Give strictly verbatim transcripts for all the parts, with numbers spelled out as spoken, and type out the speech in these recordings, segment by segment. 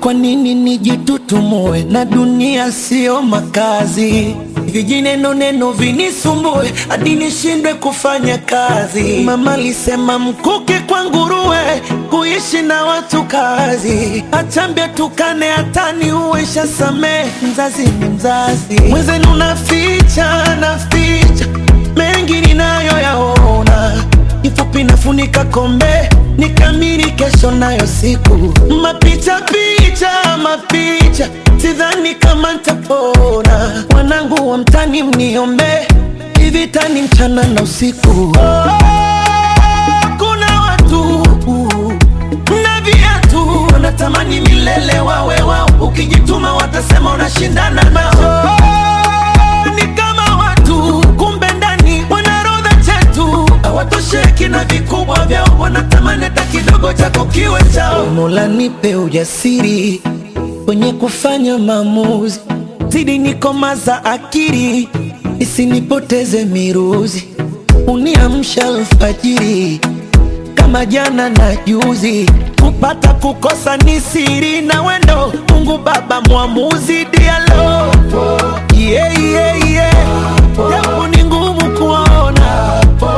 Kwa nini nijitutumue na dunia sio makazi? Vijineno neno vinisumbue hadi nishindwe kufanya kazi. Mama alisema mkuke kwa nguruwe, kuishi na watu kazi. Achambia tukane hatani uwesha same, mzazi ni mzazi. Mwenzenu naficha, naficha mengi ninayo yaona. Kifupi nafunika kombe, nikamiri kesho nayo siku. Mapicha picha, mapicha, sidhani kama nitapona. Wanangu wa mtani mniombe, hivi tani mchana na usiku. Oh, kuna watu na viatu wanatamani milele wawe wao. Ukijituma watasema unashindana nao. Oh, ni kama watu kumbe ndani wanarodha chetu. Hawatosheki na vikubwa vyao, wanatamani hata kidogo chako kiwe chao. Mola nipe ujasiri kwenye kufanya maamuzi, zidi nikomaza akili isinipoteze miruzi. Uniamsha alfajiri kama jana na juzi. Kupata kukosa ni siri na wendo, Mungu Baba mwamuzi. Dialo yeah, yeah, yeah. Japo ni ngumu kuona,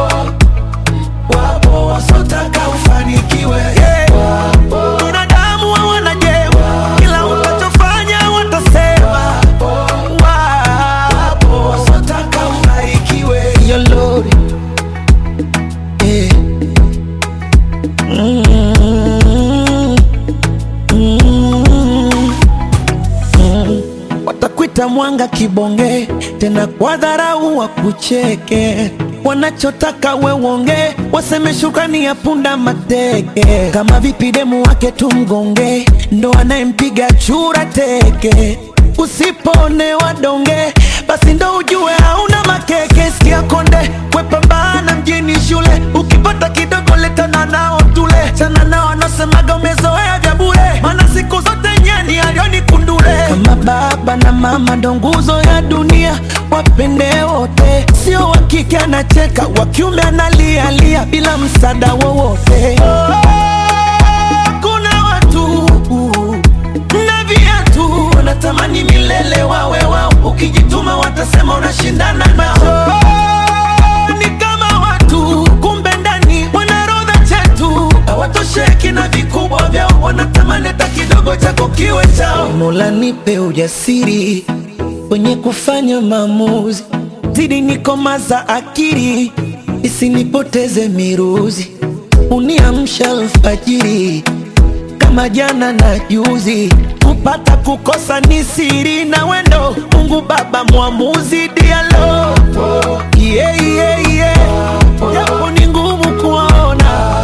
wapo wasotaka ufanikiwe, yeah. Binadamu wa wanajewa, kila utachofanya watasema. Wapo wasotaka ubarikiwe, yo Lord, yeah. mm -hmm. Mm -hmm. Watakuita mwanga kibonge, tena kwa dharau wakucheke. Wanachotaka we uonge, waseme shukrani ya punda mateke. Kama vipi demu wake tumgonge, ndo anayempiga chura teke. Usipone wadonge, basi ndo ujue hauna makeke. Sikia konde, wepambana mjini shule, ukipata kidogo letana nao tule. Chana nao anasemaga umezoea vya bure, mana siku zote nyani alioni kundule. Kama baba na mama ndo nguzo ya dunia, wapende wote. Sio wakike anacheka, wakiume analialia bila msaada wowote. Oh, kuna watu na viatu wanatamani milele wawe wao. Ukijituma watasema unashindana nao. Oh, ni kama watu kumbe ndani wanarodha chetu. Hawatosheki na vikubwa vyao, wanatamani hata kidogo chako kiwe chao. Mola nipe ujasiri kwenye kufanya maamuzi, zidi nikomaza akili isinipoteze miruzi. Uniamsha alfajiri kama jana na juzi. Kupata kukosa ni siri na wendo, Mungu Baba mwamuzi. Dialo yeah, yeah, yeah. Japo ni ngumu kuona,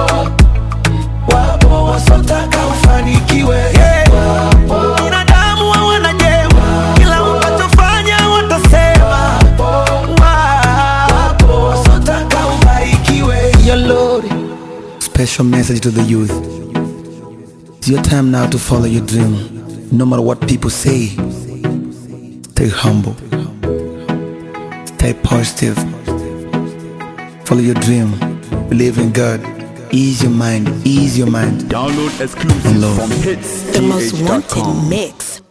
wapo wasotaka ufanikiwe, yeah. Binadamu wa wanajewa, kila utachofanya watasema. Wapo wasotaka ubarikiwe, yo Lord. Special message to the youth. It's your time now to follow your dream. No matter what people say, stay humble, stay positive, follow your dream, believe in God. Ease your mind, ease your mind. Download exclusive from hits The most wanted mix.